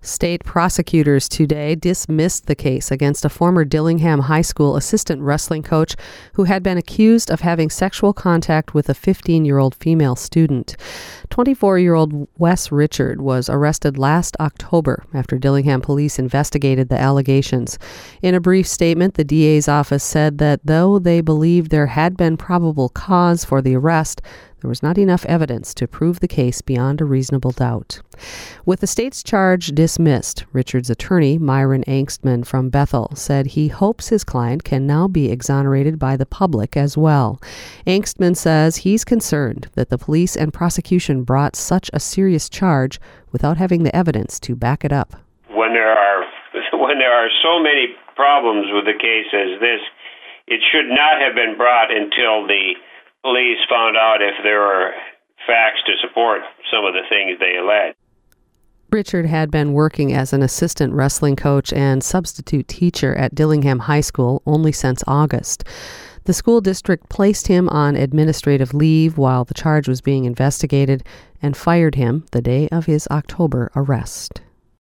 State prosecutors today dismissed the case against a former Dillingham High School assistant wrestling coach who had been accused of having sexual contact with a 15-year-old female student. 24-year-old Wes Richard was arrested last October after Dillingham police investigated the allegations. In a brief statement, the DA's office said that though they believed there had been probable cause for the arrest, there was not enough evidence to prove the case beyond a reasonable doubt. With the state's charge dismissed, Richard's attorney, Myron Angstman from Bethel, said he hopes his client can now be exonerated by the public as well. Angstman says he's concerned that the police and prosecution brought such a serious charge without having the evidence to back it up. When there are so many problems with the case as this, it should not have been brought until the police found out if there were facts to support some of the things they alleged. Richard had been working as an assistant wrestling coach and substitute teacher at Dillingham High School only since August. The school district placed him on administrative leave while the charge was being investigated and fired him the day of his October arrest.